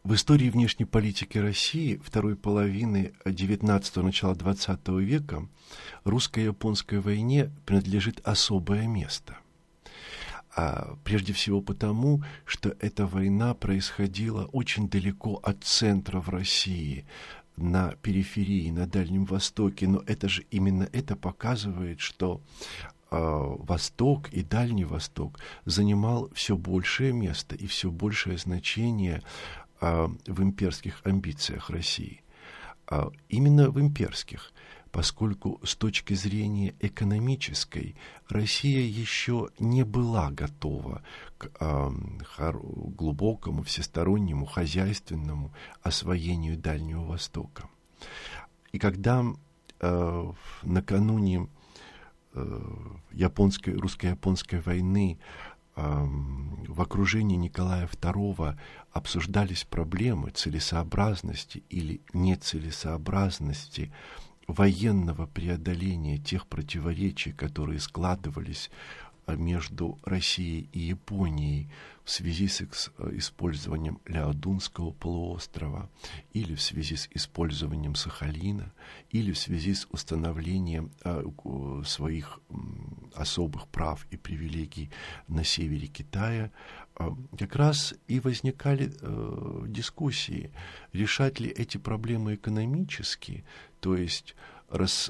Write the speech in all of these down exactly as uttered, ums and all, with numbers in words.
В истории внешней политики России второй половины девятнадцатого, начала двадцатого века русско-японской войне принадлежит особое место. А прежде всего потому, что эта война происходила очень далеко от центра в России, на периферии, на Дальнем Востоке. Но это же именно это показывает, что э, Восток и Дальний Восток занимал все большее место и все большее значение э, в имперских амбициях России. А именно в имперских, поскольку с точки зрения экономической Россия еще не была готова к э, глубокому, всестороннему, хозяйственному освоению Дальнего Востока. И когда э, накануне э, японской, русско-японской войны э, в окружении Николая второго обсуждались проблемы целесообразности или нецелесообразности военного преодоления тех противоречий, которые складывались между Россией и Японией в связи с использованием Ляодунского полуострова, или в связи с использованием Сахалина, или в связи с установлением э, своих э, особых прав и привилегий на севере Китая, э, как раз и возникали э, дискуссии, решать ли эти проблемы экономически, то есть Раз,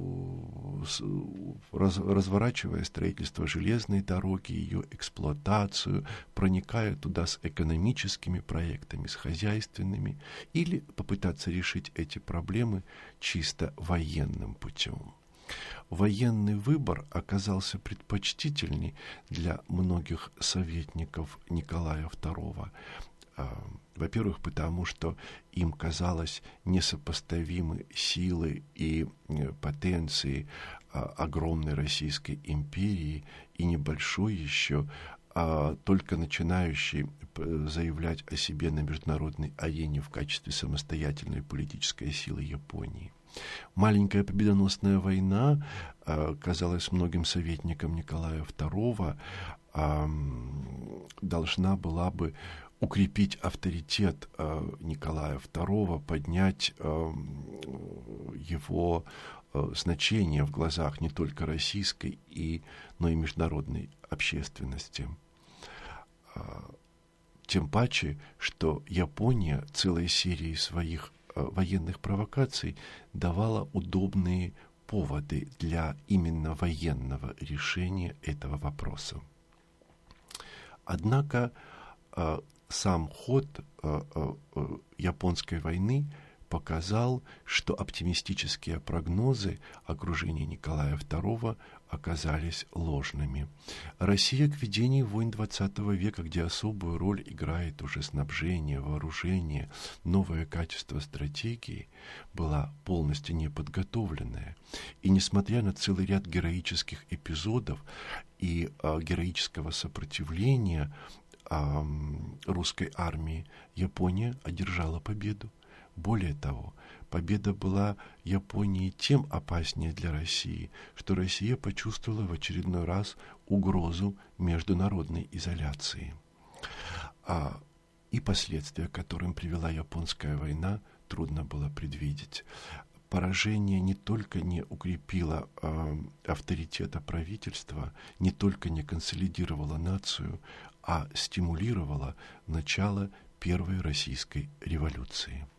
раз, разворачивая строительство железной дороги, ее эксплуатацию, проникая туда с экономическими проектами, с хозяйственными, или попытаться решить эти проблемы чисто военным путем. Военный выбор оказался предпочтительней для многих советников Николая второго. Во-первых, потому что им казалось несопоставимы силы и потенции огромной Российской империи и небольшой еще, а только начинающий заявлять о себе на международной арене в качестве самостоятельной политической силы Японии. Маленькая победоносная война казалась многим советникам Николая второго должна была бы укрепить авторитет э, Николая второго, поднять э, его э, значение в глазах не только российской, и, но и международной общественности. Э, тем паче, что Япония целой серией своих э, военных провокаций давала удобные поводы для именно военного решения этого вопроса. Однако э, сам ход э, э, японской войны показал, что оптимистические прогнозы окружения Николая второго оказались ложными. Россия к ведению войн двадцатого века, где особую роль играет уже снабжение, вооружение, новое качество стратегии, была полностью неподготовленная. И несмотря на целый ряд героических эпизодов и э, героического сопротивления русской армии, Япония одержала победу. Более того, победа была Японии тем опаснее для России, что Россия почувствовала в очередной раз угрозу международной изоляции. А, и последствия, к которым привела японская война, трудно было предвидеть. Поражение не только не укрепило э, авторитета правительства, не только не консолидировало нацию, а стимулировало начало Первой Российской революции.